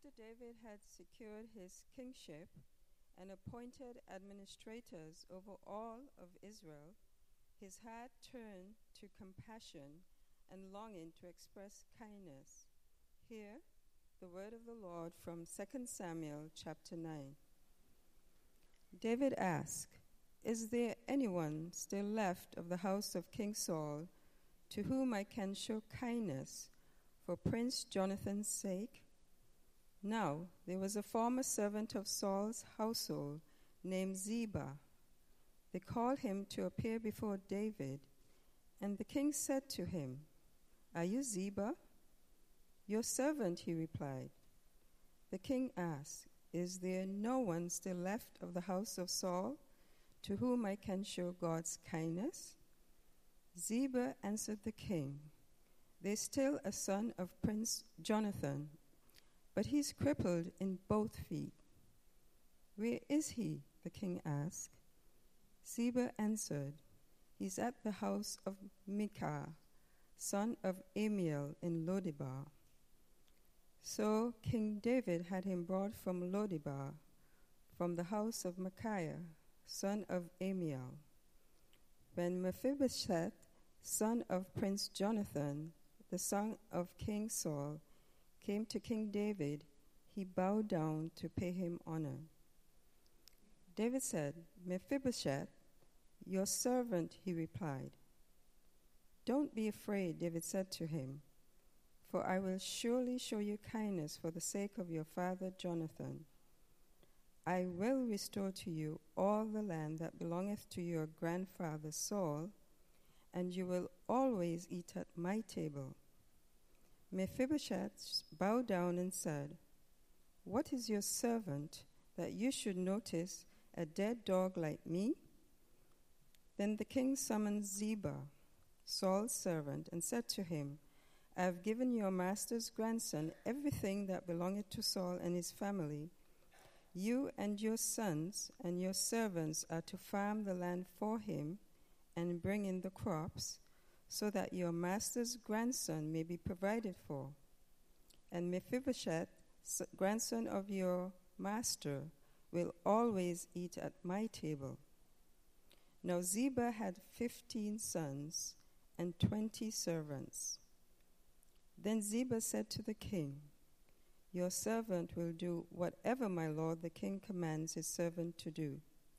After David had secured his kingship and appointed administrators over all of Israel, his heart turned to compassion and longing to express kindness. Hear the word of the Lord from 2 Samuel chapter 9. David asked, "Is there anyone still left of the house of King Saul to whom I can show kindness for Prince Jonathan's sake?" Now there was a former servant of Saul's household named Ziba. They called him to appear before David, and the king said to him, "Are you Ziba?" "Your servant," he replied. The king asked, "Is there no one still left of the house of Saul to whom I can show God's kindness?" Ziba answered the king, "There's still a son of Prince Jonathan, but he's crippled in both feet." "Where is he?" the king asked. Ziba answered, "He's at the house of Micah, son of Amiel in Lodebar." So King David had him brought from Lodebar, from the house of Micaiah, son of Amiel. When Mephibosheth, son of Prince Jonathan, the son of King Saul, came to King David, he bowed down to pay him honor. David said, "Mephibosheth, your servant," he replied. "Don't be afraid," David said to him, "for I will surely show you kindness for the sake of your father Jonathan. I will restore to you all the land that belongeth to your grandfather Saul, and you will always eat at my table." Mephibosheth bowed down and said, "What is your servant that you should notice a dead dog like me?" Then the king summoned Ziba, Saul's servant, and said to him, "I have given your master's grandson everything that belongeth to Saul and his family. You and your sons and your servants are to farm the land for him and bring in the crops, so that your master's grandson may be provided for. And Mephibosheth, grandson of your master, will always eat at my table." Now Ziba had 15 sons and 20 servants. Then Ziba said to the king, "Your servant will do whatever my lord the king commands his servant to do."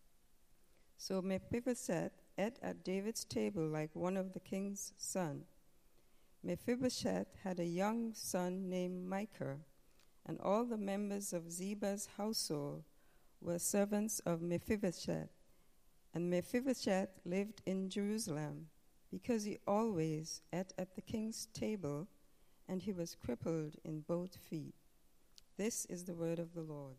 So Mephibosheth ate at David's table like one of the king's sons. Mephibosheth had a young son named Micah, and all the members of Ziba's household were servants of Mephibosheth. And Mephibosheth lived in Jerusalem, because he always ate at the king's table, and he was crippled in both feet. This is the word of the Lord.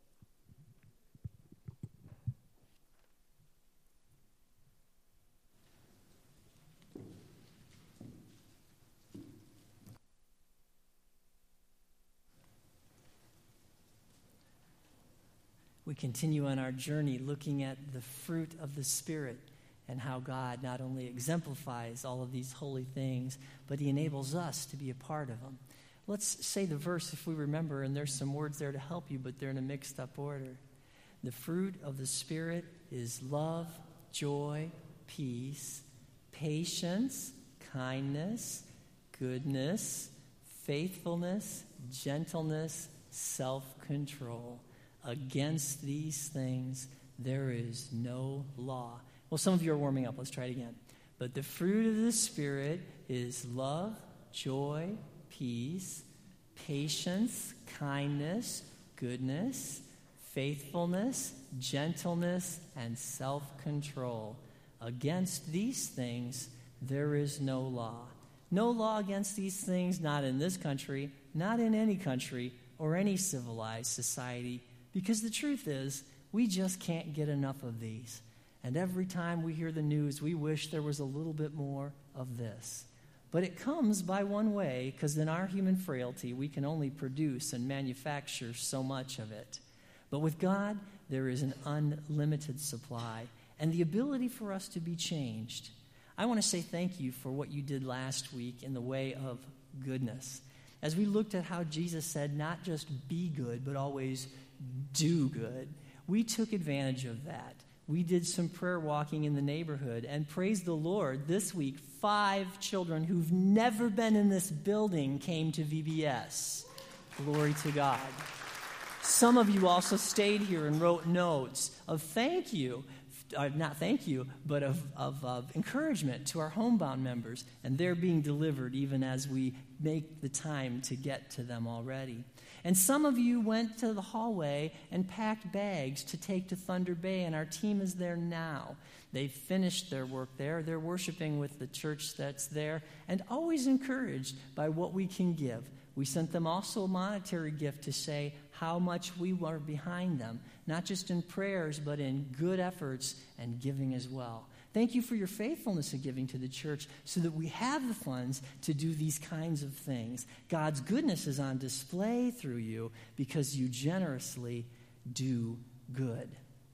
We continue on our journey looking at the fruit of the Spirit and how God not only exemplifies all of these holy things, but he enables us to be a part of them. Let's say the verse if we remember, and there's some words there to help you, but they're in a mixed up order. The fruit of the Spirit is love, joy, peace, patience, kindness, goodness, faithfulness, gentleness, self-control. Against these things there is no law. Well, some of you are warming up. Let's try it again. But the fruit of the Spirit is love, joy, peace, patience, kindness, goodness, faithfulness, gentleness, and self-control. Against these things there is no law. No law against these things, not in this country, not in any country, or any civilized society. Because the truth is, we just can't get enough of these. And every time we hear the news, we wish there was a little bit more of this. But it comes by one way, because in our human frailty, we can only produce and manufacture so much of it. But with God, there is an unlimited supply and the ability for us to be changed. I want to say thank you for what you did last week in the way of goodness. as we looked at how Jesus said not just be good, but always do good, we took advantage of that. We did some prayer walking in the neighborhood, and praise the Lord, this week, 5 children who've never been in this building came to VBS. Glory to God. Some of you also stayed here and wrote notes of thank you, not thank you, but of encouragement to our homebound members, and they're being delivered even as we make the time to get to them already. And some of you went to the hallway and packed bags to take to Thunder Bay, and our team is there now. They've finished their work there. They're worshiping with the church that's there, and always encouraged by what we can give. We sent them also a monetary gift to say how much we were behind them, not just in prayers, but in good efforts and giving as well. Thank you for your faithfulness in giving to the church so that we have the funds to do these kinds of things. God's goodness is on display through you because you generously do good.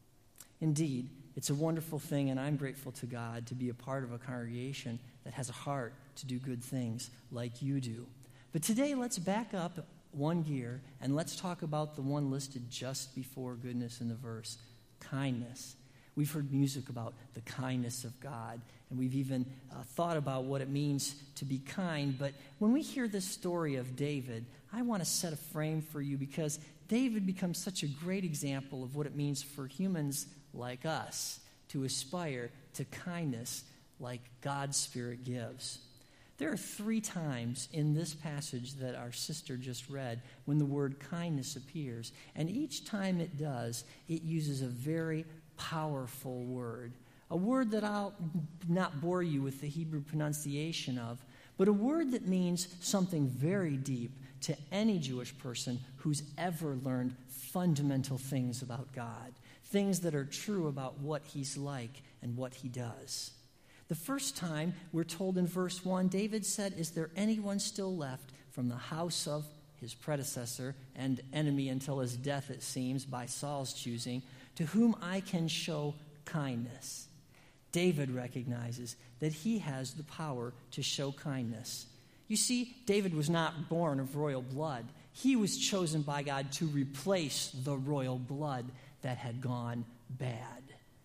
Indeed, it's a wonderful thing, and I'm grateful to God to be a part of a congregation that has a heart to do good things like you do. But today, let's back up one gear, and let's talk about the one listed just before goodness in the verse, kindness. We've heard music about the kindness of God, and we've even thought about what it means to be kind. But when we hear this story of David, I want to set a frame for you because David becomes such a great example of what it means for humans like us to aspire to kindness like God's Spirit gives. There are 3 times in this passage that our sister just read when the word kindness appears. And each time it does, it uses a very powerful word. A word that I'll not bore you with the Hebrew pronunciation of, but a word that means something very deep to any Jewish person who's ever learned fundamental things about God, things that are true about what he's like and what he does. The first time, we're told in verse 1, David said, "Is there anyone still left from the house of his predecessor and enemy until his death, it seems, by Saul's choosing, to whom I can show kindness?" David recognizes that he has the power to show kindness. You see, David was not born of royal blood. He was chosen by God to replace the royal blood that had gone bad.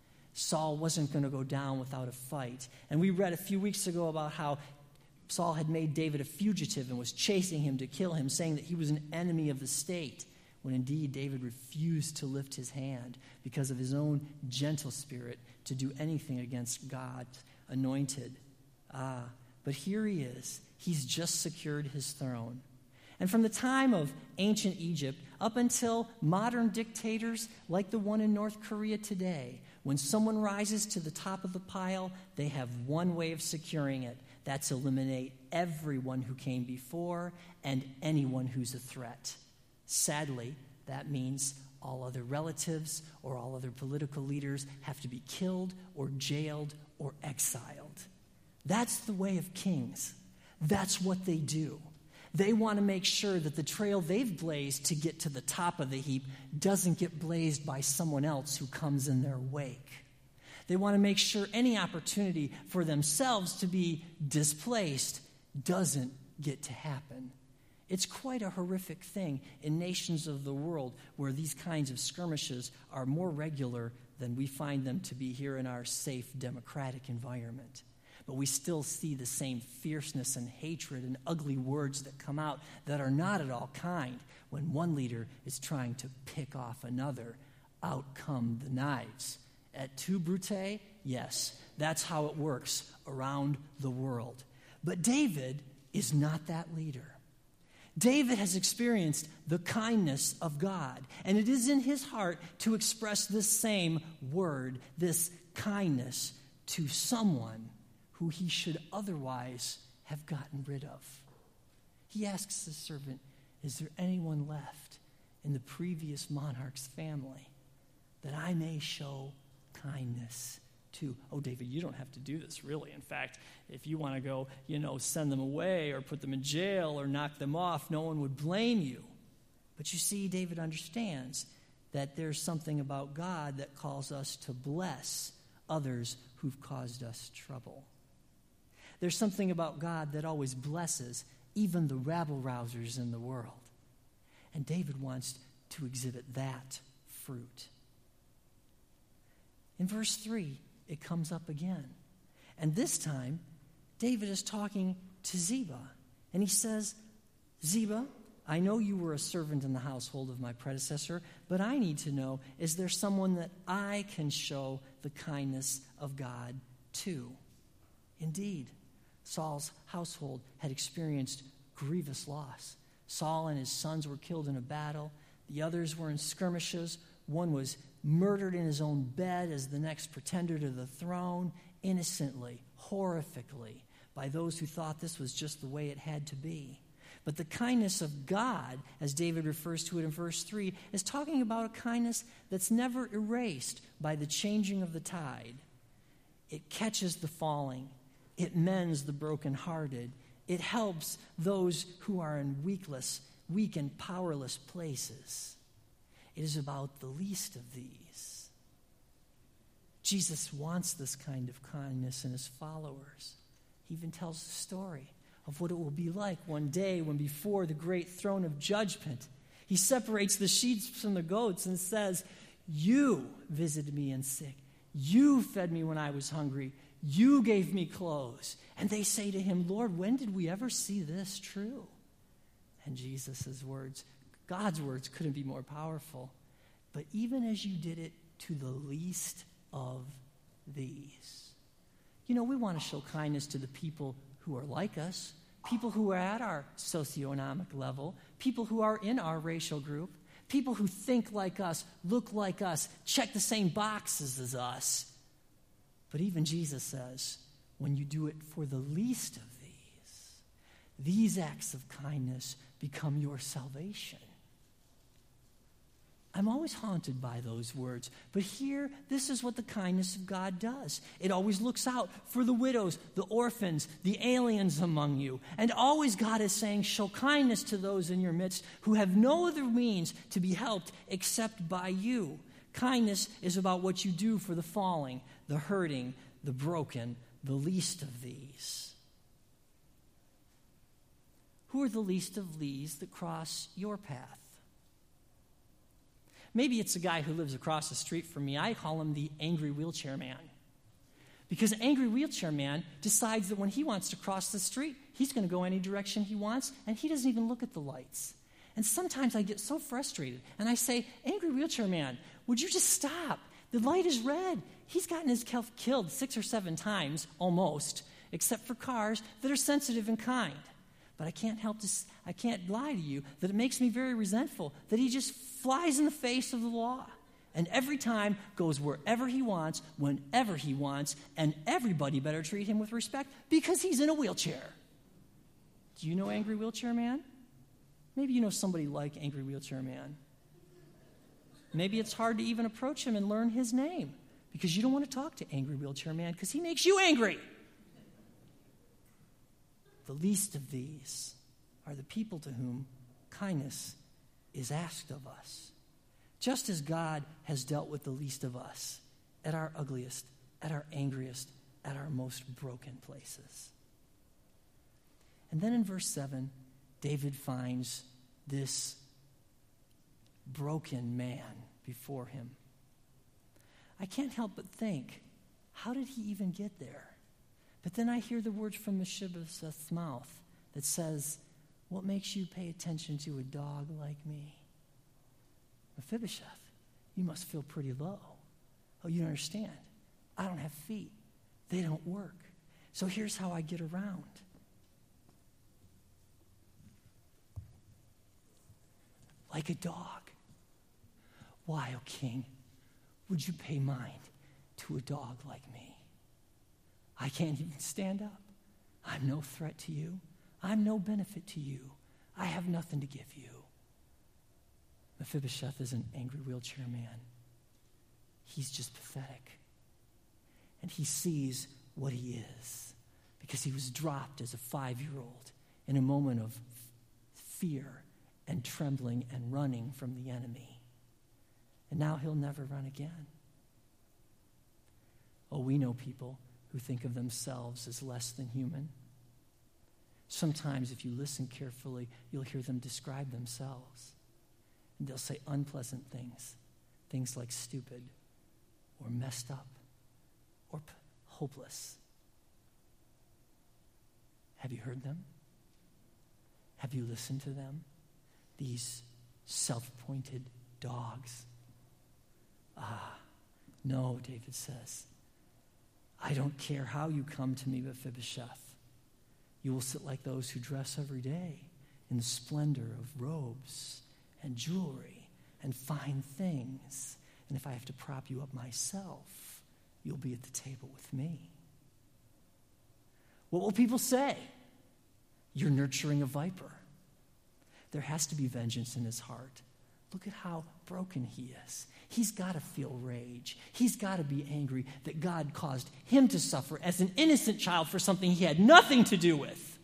Saul wasn't going to go down without a fight. And we read a few weeks ago about how Saul had made David a fugitive and was chasing him to kill him, saying that he was an enemy of the state, when indeed David refused to lift his hand because of his own gentle spirit to do anything against God's anointed. But here he is. He's just secured his throne. And from the time of ancient Egypt up until modern dictators like the one in North Korea today, when someone rises to the top of the pile, they have one way of securing it. That's eliminate everyone who came before and anyone who's a threat. Sadly, that means all other relatives or all other political leaders have to be killed or jailed or exiled. That's the way of kings. That's what they do. They want to make sure that the trail they've blazed to get to the top of the heap doesn't get blazed by someone else who comes in their wake. They want to make sure any opportunity for themselves to be displaced doesn't get to happen. It's quite a horrific thing in nations of the world where these kinds of skirmishes are more regular than we find them to be here in our safe democratic environment. But we still see the same fierceness and hatred and ugly words that come out that are not at all kind when one leader is trying to pick off another. Out come the knives. Et tu, Brute? Yes, that's how it works around the world. But David is not that leader. David has experienced the kindness of God, and it is in his heart to express this same word, this kindness, to someone who he should otherwise have gotten rid of. He asks the servant, "Is there anyone left in the previous monarch's family that I may show kindness to?" Oh, David, you don't have to do this, really. In fact, if you want to go, send them away or put them in jail or knock them off, no one would blame you. But you see, David understands that there's something about God that calls us to bless others who've caused us trouble. There's something about God that always blesses even the rabble-rousers in the world. And David wants to exhibit that fruit. In verse 3, it comes up again. And this time, David is talking to Ziba. And he says, Ziba, I know you were a servant in the household of my predecessor, but I need to know, is there someone that I can show the kindness of God to? Indeed, Saul's household had experienced grievous loss. Saul and his sons were killed in a battle. The others were in skirmishes. One was murdered in his own bed as the next pretender to the throne, innocently, horrifically, by those who thought this was just the way it had to be. But the kindness of God, as David refers to it in verse 3, is talking about a kindness that's never erased by the changing of the tide. It catches the falling. It mends the brokenhearted. It helps those who are in weak and powerless places. It is about the least of these. Jesus wants this kind of kindness in his followers. He even tells the story of what it will be like one day when before the great throne of judgment, he separates the sheep from the goats and says, you visited me in sick. You fed me when I was hungry. You gave me clothes. And they say to him, Lord, when did we ever see this true? And Jesus' words, God's words, couldn't be more powerful. But even as you did it to the least of these. You know, we want to show kindness to the people who are like us, people who are at our socioeconomic level, people who are in our racial group, people who think like us, look like us, check the same boxes as us. But even Jesus says, when you do it for the least of these acts of kindness become your salvation. I'm always haunted by those words. But here, this is what the kindness of God does. It always looks out for the widows, the orphans, the aliens among you. And always God is saying, show kindness to those in your midst who have no other means to be helped except by you. Kindness is about what you do for the falling, the hurting, the broken, the least of these. Who are the least of these that cross your path? Maybe it's a guy who lives across the street from me. I call him the angry wheelchair man. Because angry wheelchair man decides that when he wants to cross the street, he's going to go any direction he wants, and he doesn't even look at the lights. And sometimes I get so frustrated, and I say, angry wheelchair man, would you just stop? The light is red. He's gotten himself killed 6 or 7 times, almost, except for cars that are sensitive and kind. But I can't lie to you that it makes me very resentful that he just flies in the face of the law. And every time goes wherever he wants, whenever he wants, and everybody better treat him with respect because he's in a wheelchair. Do you know Angry Wheelchair Man? Maybe you know somebody like Angry Wheelchair Man. Maybe it's hard to even approach him and learn his name because you don't want to talk to Angry Wheelchair Man because he makes you angry. The least of these are the people to whom kindness is asked of us. Just as God has dealt with the least of us at our ugliest, at our angriest, at our most broken places. And then in verse 7, David finds this broken man before him. I can't help but think, how did he even get there? But then I hear the words from Mephibosheth's mouth that says, what makes you pay attention to a dog like me? Mephibosheth, you must feel pretty low. Oh, you don't understand. I don't have feet. They don't work. So here's how I get around. Like a dog. Why, O king, would you pay mind to a dog like me? I can't even stand up. I'm no threat to you. I'm no benefit to you. I have nothing to give you. Mephibosheth is an angry wheelchair man. He's just pathetic. And he sees what he is because he was dropped as a 5-year-old in a moment of fear and trembling and running from the enemy. And now he'll never run again. Oh, we know people who think of themselves as less than human. Sometimes if you listen carefully, you'll hear them describe themselves. And they'll say unpleasant things like stupid or messed up or hopeless. Have you heard them? Have you listened to them? These self-appointed dogs. No, David says. I don't care how you come to me, Mephibosheth. You will sit like those who dress every day in the splendor of robes and jewelry and fine things. And if I have to prop you up myself, you'll be at the table with me. What will people say? You're nurturing a viper. There has to be vengeance in his heart. Look at how broken he is. He's got to feel rage. He's got to be angry that God caused him to suffer as an innocent child for something he had nothing to do with.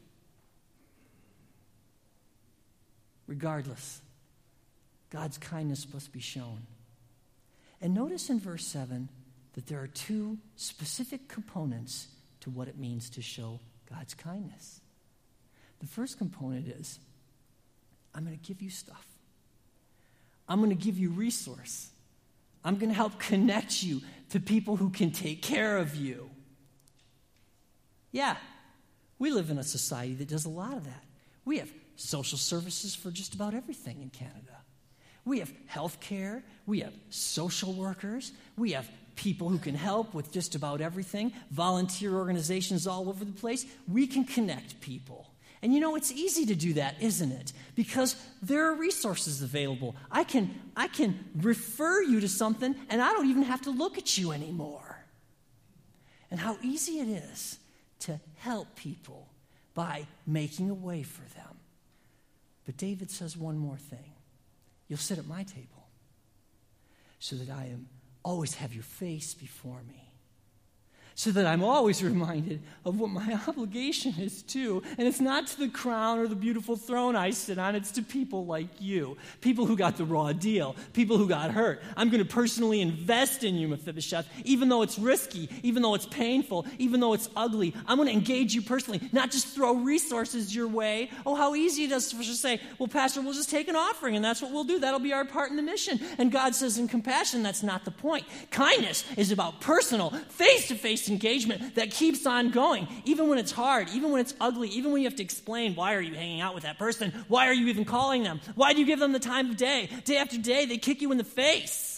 Regardless, God's kindness must be shown. And notice in verse 7 that there are two specific components to what it means to show God's kindness. The first component is, I'm going to give you stuff. I'm going to give you resource. I'm going to help connect you to people who can take care of you. Yeah, we live in a society that does a lot of that. We have social services for just about everything in Canada. We have health care. We have social workers. We have people who can help with just about everything. Volunteer organizations all over the place. We can connect people. And you know, it's easy to do that, isn't it? Because there are resources available. I can refer you to something, and I don't even have to look at you anymore. And how easy it is to help people by making a way for them. But David says one more thing. You'll sit at my table so that I always have your face before me. So that I'm always reminded of what my obligation is to. And it's not to the crown or the beautiful throne I sit on. It's to people like you. People who got the raw deal. People who got hurt. I'm going to personally invest in you, Mephibosheth, even though it's risky, even though it's painful, even though it's ugly. I'm going to engage you personally, not just throw resources your way. Oh, how easy it is to just say, well, Pastor, we'll just take an offering, and that's what we'll do. That'll be our part in the mission. And God says in compassion, that's not the point. Kindness is about personal, face-to-face engagement that keeps on going, even when it's hard, even when it's ugly, even when you have to explain, why are you hanging out with that person? Why are you even calling them? Why do you give them the time of day? Day after day, they kick you in the face.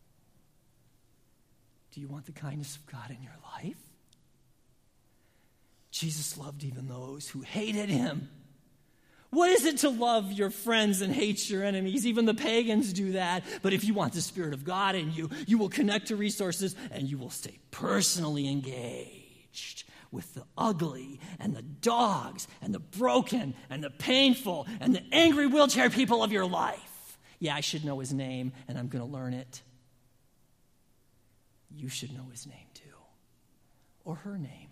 Do you want the kindness of God in your life? Jesus loved even those who hated him. What is it to love your friends and hate your enemies? Even the pagans do that. But if you want the Spirit of God in you, you will connect to resources and you will stay personally engaged with the ugly and the dogs and the broken and the painful and the angry wheelchair people of your life. Yeah, I should know his name and I'm going to learn it. You should know his name too, or her name.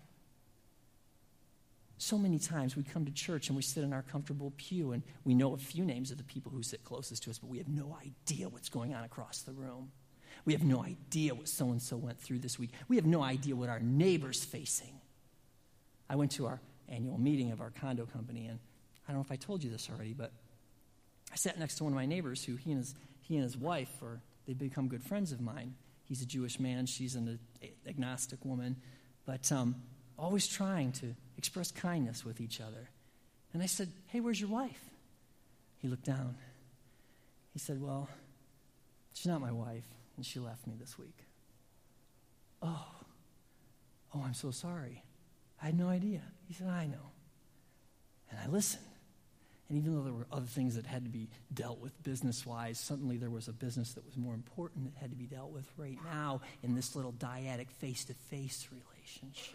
So many times we come to church and we sit in our comfortable pew and we know a few names of the people who sit closest to us, but we have no idea what's going on across the room. We have no idea what so-and-so went through this week. We have no idea what our neighbor's facing. I went to our annual meeting of our condo company, and I don't know if I told you this already, but I sat next to one of my neighbors who he and his wife, they've become good friends of mine. He's a Jewish man. She's an agnostic woman. But always trying to express kindness with each other. And I said, hey, where's your wife? He looked down. He said, well, she's not my wife, and she left me this week. Oh, I'm so sorry. I had no idea. He said, I know. And I listened. And even though there were other things that had to be dealt with business-wise, suddenly there was a business that was more important that had to be dealt with right now in this little dyadic face-to-face relationship.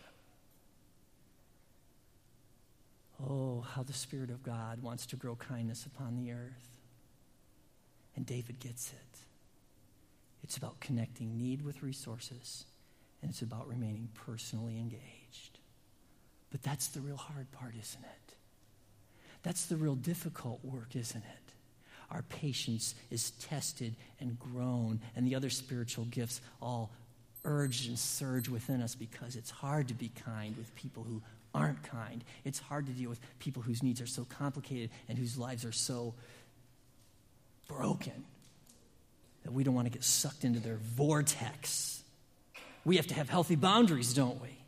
Oh, how the Spirit of God wants to grow kindness upon the earth. And David gets it. It's about connecting need with resources, and it's about remaining personally engaged. But that's the real hard part, isn't it? That's the real difficult work, isn't it? Our patience is tested and grown, and the other spiritual gifts all urge and surge within us because it's hard to be kind with people who aren't kind. It's hard to deal with people whose needs are so complicated and whose lives are so broken that we don't want to get sucked into their vortex. We have to have healthy boundaries, don't we?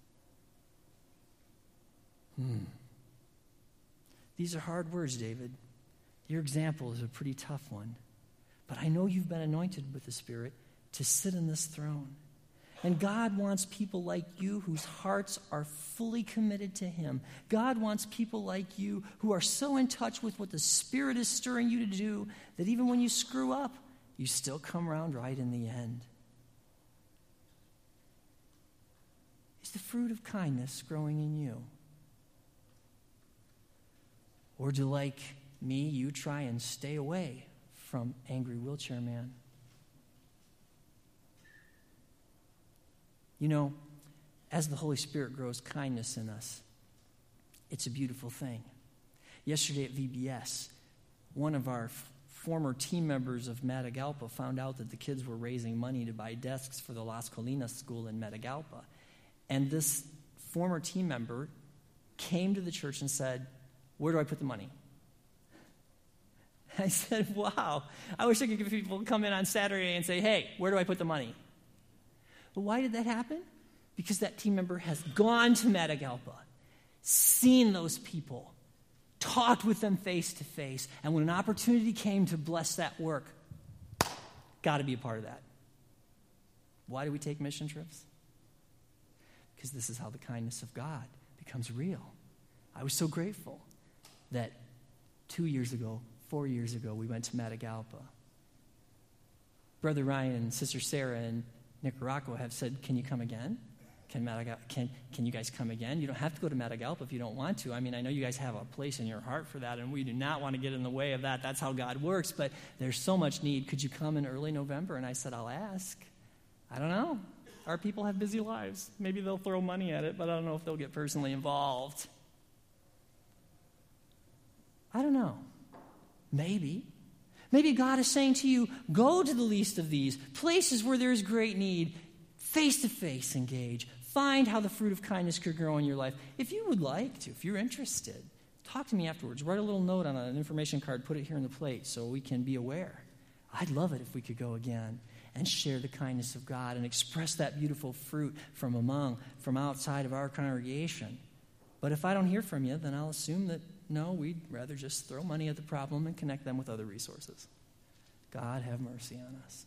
These are hard words, David. Your example is a pretty tough one. But I know you've been anointed with the Spirit to sit in this throne. And God wants people like you whose hearts are fully committed to Him. God wants people like you who are so in touch with what the Spirit is stirring you to do that even when you screw up, you still come around right in the end. Is the fruit of kindness growing in you? Or do, like me, you try and stay away from angry wheelchair man? You know, as the Holy Spirit grows kindness in us, it's a beautiful thing. Yesterday at VBS, one of our former team members of Matagalpa found out that the kids were raising money to buy desks for the Las Colinas school in Matagalpa. And this former team member came to the church and said, "Where do I put the money?" I said, wow, I wish I could get people to come in on Saturday and say, "Hey, where do I put the money?" But why did that happen? Because that team member has gone to Matagalpa, seen those people, talked with them face to face, and when an opportunity came to bless that work, got to be a part of that. Why do we take mission trips? Because this is how the kindness of God becomes real. I was so grateful that 4 years ago, we went to Matagalpa. Brother Ryan and Sister Sarah in Nicaragua have said, "Can you come again? Can you guys come again? You don't have to go to Matagalpa if you don't want to. I mean, I know you guys have a place in your heart for that, and we do not want to get in the way of that. That's how God works, but there's so much need. Could you come in early November?" And I said, "I'll ask." I don't know. Our people have busy lives. Maybe they'll throw money at it, but I don't know if they'll get personally involved. I don't know. Maybe God is saying to you, go to the least of these, places where there is great need, face-to-face engage. Find how the fruit of kindness could grow in your life. If you would like to, if you're interested, talk to me afterwards. Write a little note on an information card, put it here in the plate so we can be aware. I'd love it if we could go again and share the kindness of God and express that beautiful fruit from outside of our congregation. But if I don't hear from you, then I'll assume that no, we'd rather just throw money at the problem and connect them with other resources. God have mercy on us.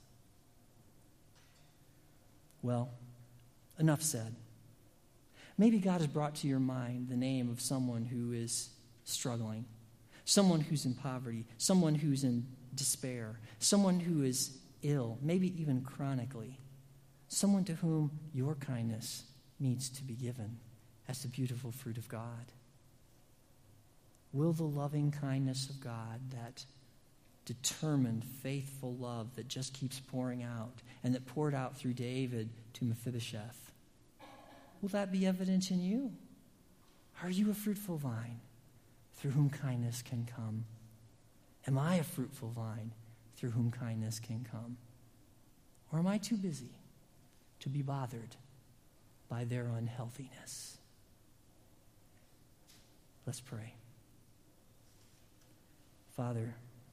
Well, enough said. Maybe God has brought to your mind the name of someone who is struggling, someone who's in poverty, someone who's in despair, someone who is ill, maybe even chronically, someone to whom your kindness needs to be given as the beautiful fruit of God. Will the loving kindness of God, that determined, faithful love that just keeps pouring out and that poured out through David to Mephibosheth, will that be evident in you? Are you a fruitful vine through whom kindness can come? Am I a fruitful vine through whom kindness can come? Or am I too busy to be bothered by their unhealthiness? Let's pray. Father,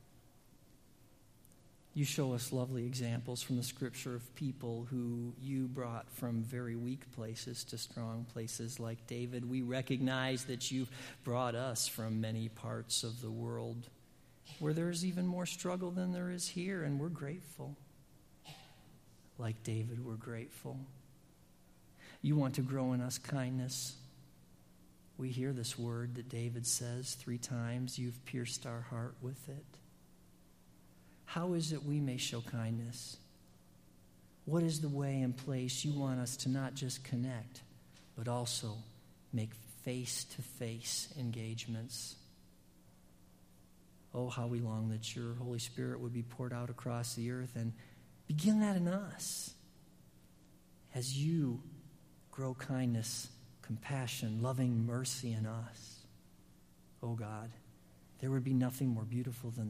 you show us lovely examples from the Scripture of people who you brought from very weak places to strong places like David. We recognize that you've brought us from many parts of the world where there's even more struggle than there is here, and we're grateful. Like David, we're grateful. You want to grow in us kindness. We hear this word that David says 3 times, you've pierced our heart with it. How is it we may show kindness? What is the way and place you want us to not just connect, but also make face-to-face engagements? Oh, how we long that your Holy Spirit would be poured out across the earth, and begin that in us as you grow kindness, compassion, loving mercy in us. Oh God, there would be nothing more beautiful than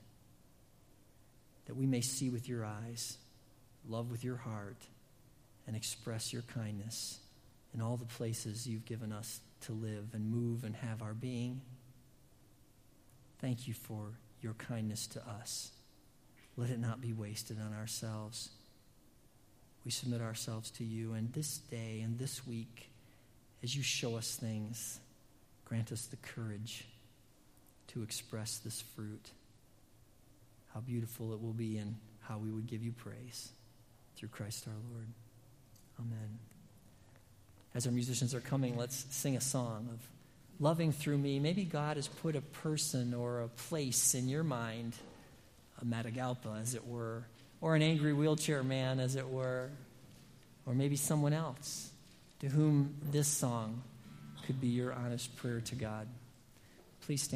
that we may see with your eyes, love with your heart, and express your kindness in all the places you've given us to live and move and have our being. Thank you for your kindness to us. Let it not be wasted on ourselves. We submit ourselves to you, and this day and this week, as you show us things, grant us the courage to express this fruit. How beautiful it will be, and how we would give you praise. Through Christ our Lord. Amen. As our musicians are coming, let's sing a song of loving through me. Maybe God has put a person or a place in your mind, a Matagalpa, as it were, or an angry wheelchair man, as it were, or maybe someone else to whom this song could be your honest prayer to God. Please stand.